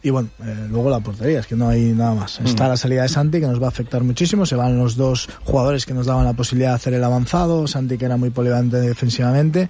Y bueno, luego la portería, es que no hay nada más. Está la salida de Santi, que nos va a afectar muchísimo. Se van los dos jugadores que nos daban la posibilidad de hacer el avanzado. Santi, que era muy polivalente defensivamente.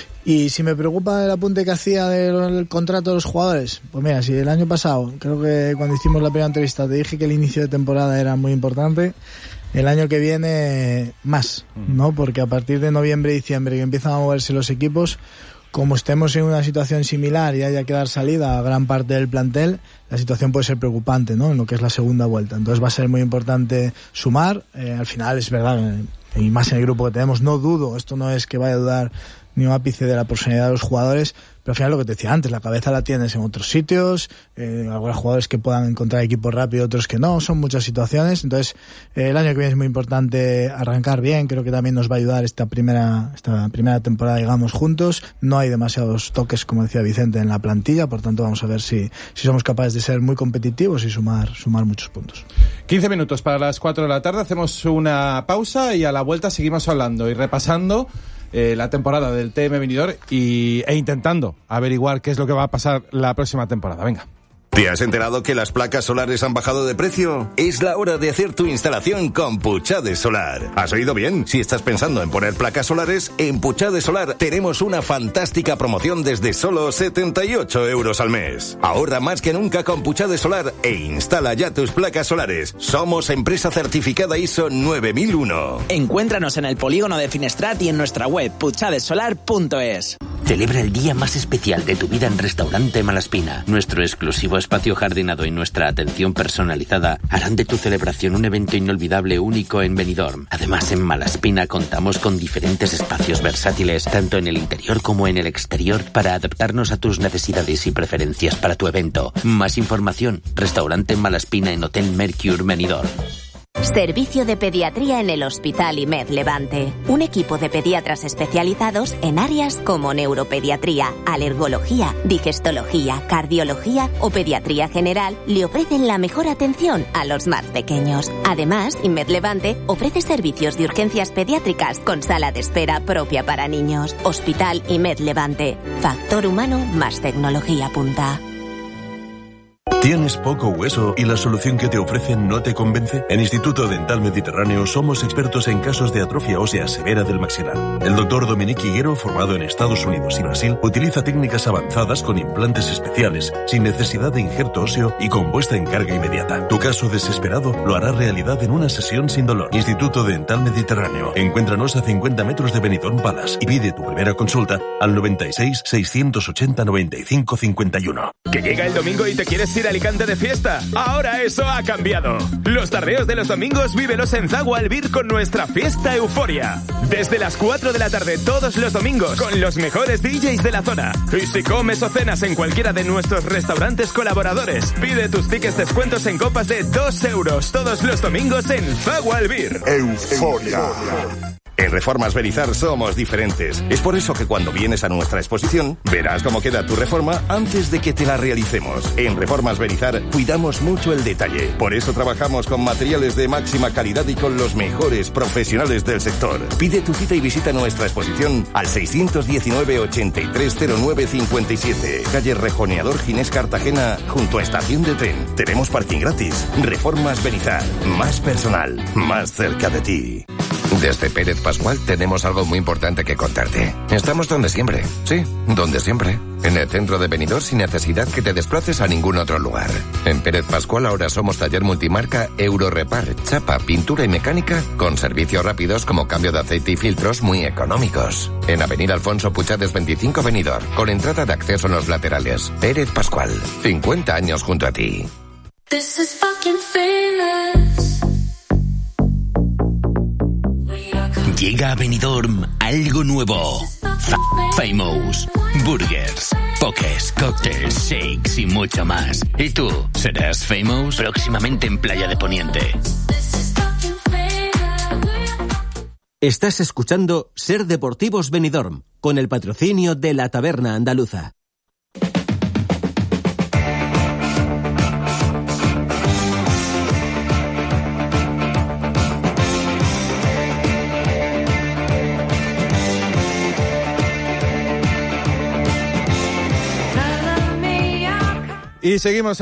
Y si me preocupa el apunte que hacía del contrato de los jugadores, pues mira, si el año pasado, creo que cuando hicimos la primera entrevista te dije que el inicio de temporada era muy importante, el año que viene más, ¿no? Porque a partir de noviembre y diciembre que empiezan a moverse los equipos, como estemos en una situación similar y haya que dar salida a gran parte del plantel, la situación puede ser preocupante, ¿no? En lo que es la segunda vuelta. Entonces va a ser muy importante sumar. Al final es verdad, y más en el grupo que tenemos, no dudo, esto no es que vaya a dudar ni un ápice de la personalidad de los jugadores, pero al final lo que te decía antes, la cabeza la tienes en otros sitios, algunos jugadores que puedan encontrar equipo rápido, otros que no, son muchas situaciones. Entonces el año que viene es muy importante arrancar bien. Creo que también nos va a ayudar esta primera temporada, digamos, juntos. No hay demasiados toques, como decía Vicente, en la plantilla, por tanto vamos a ver si somos capaces de ser muy competitivos y sumar muchos puntos. 15 minutos para las 4 de la tarde, hacemos una pausa y a la vuelta seguimos hablando y repasando la temporada del TM Benidorm e intentando averiguar qué es lo que va a pasar la próxima temporada. Venga. ¿Te has enterado que las placas solares han bajado de precio? Es la hora de hacer tu instalación con Puchades Solar. ¿Has oído bien? Si estás pensando en poner placas solares, en Puchades Solar tenemos una fantástica promoción desde solo 78 euros al mes. Ahorra más que nunca con Puchades Solar e instala ya tus placas solares. Somos empresa certificada ISO 9001. Encuéntranos en el polígono de Finestrat y en nuestra web puchadesolar.es. Celebra el día más especial de tu vida en Restaurante Malaspina. Nuestro exclusivo espacio jardinado y nuestra atención personalizada harán de tu celebración un evento inolvidable, único en Benidorm. Además, en Malaspina contamos con diferentes espacios versátiles, tanto en el interior como en el exterior, para adaptarnos a tus necesidades y preferencias para tu evento. Más información, Restaurante Malaspina en Hotel Mercure Benidorm. Servicio de pediatría en el Hospital IMED Levante. Un equipo de pediatras especializados en áreas como neuropediatría, alergología, digestología, cardiología o pediatría general le ofrecen la mejor atención a los más pequeños. Además, IMED Levante ofrece servicios de urgencias pediátricas con sala de espera propia para niños. Hospital IMED Levante. Factor humano más tecnología punta. ¿Tienes poco hueso y la solución que te ofrecen no te convence? En Instituto Dental Mediterráneo somos expertos en casos de atrofia ósea severa del maxilar. El doctor Dominique Higuero, formado en Estados Unidos y Brasil, utiliza técnicas avanzadas con implantes especiales, sin necesidad de injerto óseo y con puesta en carga inmediata. Tu caso desesperado lo hará realidad en una sesión sin dolor. Instituto Dental Mediterráneo. Encuéntranos a 50 metros de Benidorm Palace y pide tu primera consulta al 96 680 95 51. ¿Que llega el domingo y te quieres ir a Alicante de fiesta? Ahora eso ha cambiado. Los tardeos de los domingos vívelos en Zaguo Albir con nuestra fiesta Euforia. Desde las 4 de la tarde todos los domingos con los mejores DJs de la zona. Y si comes o cenas en cualquiera de nuestros restaurantes colaboradores, pide tus tickets descuentos en copas de 2 euros todos los domingos en Zaguo Albir. Euforia. En Reformas Berizar somos diferentes. Es por eso que cuando vienes a nuestra exposición, verás cómo queda tu reforma antes de que te la realicemos. En Reformas Berizar cuidamos mucho el detalle. Por eso trabajamos con materiales de máxima calidad y con los mejores profesionales del sector. Pide tu cita y visita nuestra exposición al 619 8309 57, calle Rejoneador Ginés Cartagena, junto a estación de tren. Tenemos parking gratis. Reformas Berizar. Más personal. Más cerca de ti. Desde Pérez Pascual tenemos algo muy importante que contarte. Estamos donde siempre. Sí, donde siempre. En el centro de Benidorm sin necesidad que te desplaces a ningún otro lugar. En Pérez Pascual ahora somos taller multimarca Eurorepar, chapa, pintura y mecánica con servicios rápidos como cambio de aceite y filtros muy económicos. En Avenida Alfonso Puchades 25 Benidorm, con entrada de acceso en los laterales. Pérez Pascual, 50 años junto a ti. This is fucking famous. Llega a Benidorm algo nuevo. Famous. Burgers, pokés, cócteles, shakes y mucho más. ¿Y tú? ¿Serás Famous? Próximamente en Playa de Poniente. Estás escuchando Ser Deportivos Benidorm, con el patrocinio de la Taberna Andaluza. Y seguimos